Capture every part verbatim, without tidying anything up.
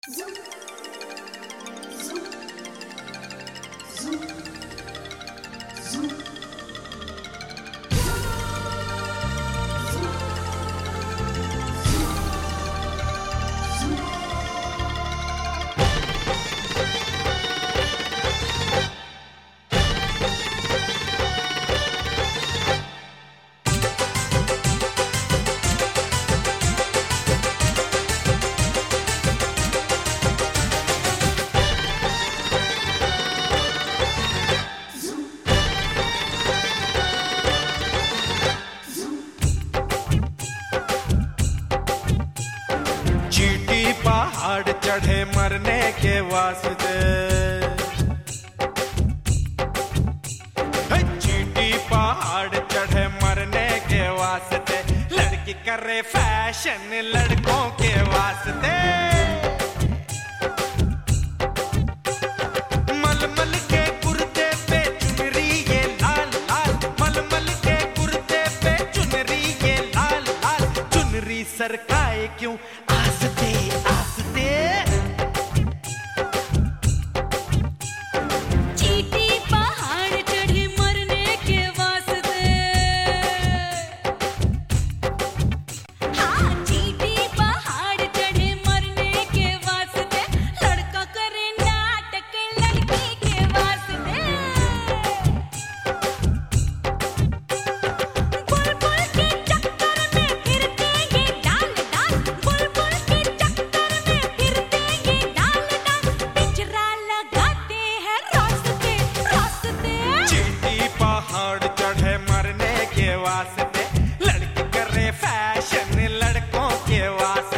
पहाड़ चढ़े मरने के वास्ते, चींटी पहाड़ चढ़े मरने के वास्ते, लड़की करे फैशन लड़कों के वास्ते। मलमल के कुर्ते पे चुनरी ये लाल लाल, मलमल के कुर्ते पे चुनरी ये लाल लाल, चुनरी सरकाए क्यों आस्ते आस्ते। चींटी पहाड़ चढ़ी मरने के वास्ते, हाँ चींटी पहाड़ चढ़े मरने के वास्ते, लड़का करे नाटक लड़की के वास्ते। बुलबुल के चक्कर में फिरते ये डाल डाल, बुलबुल के चक्कर में फिरते ये डाल डाल, पिंजरा लगाते हैं रास्ते रास्ते। चींटी पहाड़ चढ़े मरने के वास्ते, लड़की करे फैशन लड़कों के वास्ते।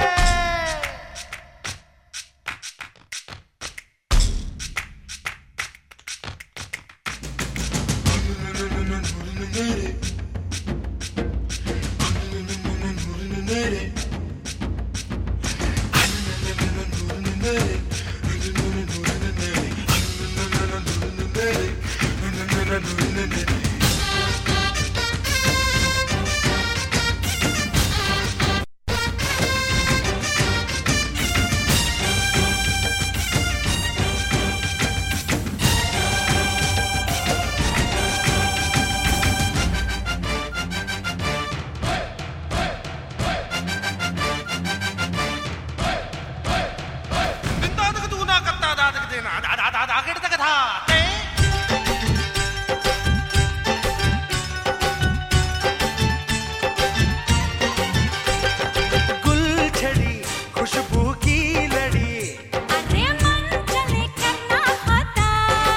गुलछड़ी खुशबू की लड़ी, अरे मन चले करना होता,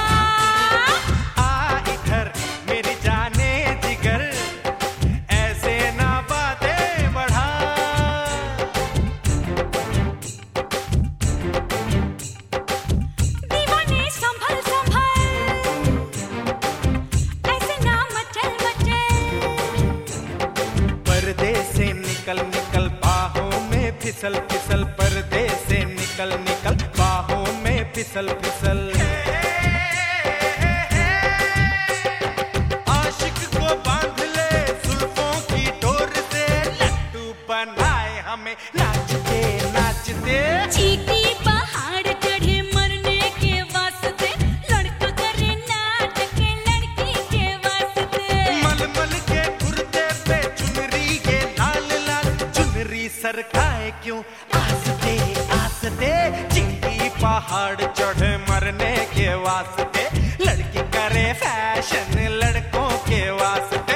आ इधर मेरी जाने जिगर, ऐसे ना बातें बढ़ा। दीवाने संभल संभल, ऐसे ना मचल मचल। पर्दे से निकल निकल बाहों में फिसल फिसल, पर्दे से निकल निकल बाहों में फिसल फिसल। आशिक को बांध ले जुल्फों की डोर से, लट्टू बनाए हमें नाचते नाचते। चींटी पहाड़ चढ़े मरने के वास्ते, लड़का करे नाटक लड़की के वास्ते। मलमल के कुर्ते पे चुनरी ये लाल लाल, चुनरी सरकाए क्यों आस्ते आस्ते। चींटी पहाड़ चढ़े मरने के वास्ते, लड़की करे फैशन लड़कों के वास्ते।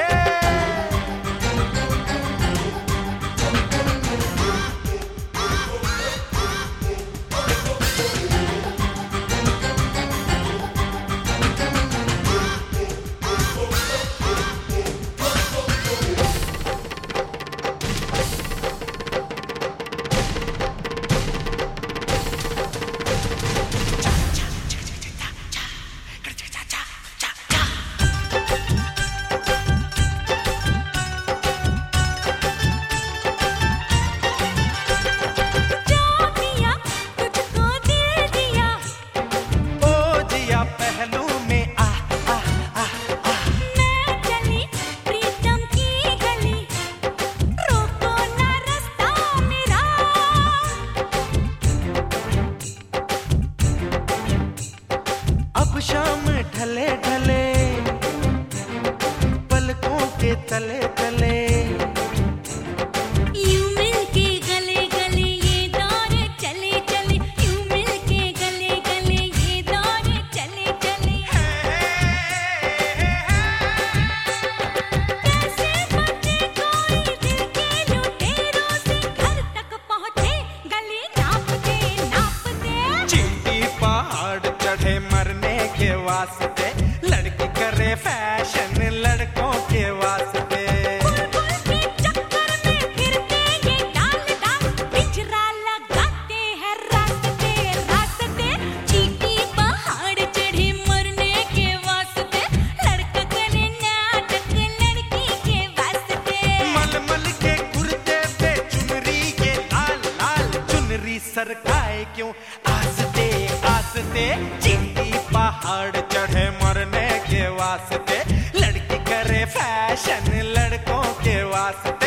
वास्ते, लड़की करे फैशन लड़कों के वास्ते। बुलबुल के चक्कर में फिरते ये डाल डाल, पिंजरा लगाते हैं रास्ते रास्ते। चींटी पहाड़ चढ़े मरने के वास्ते, लड़का करे नाटक लड़की के वास्ते। मलमल के कुर्ते पे चुनरी ये लाल लाल, चुनरी सरकाए क्यों आस्ते आस्ते। चींटी पहाड़ चढ़े मरने के वास्ते, लड़की करे फैशन लड़कों के वास्ते।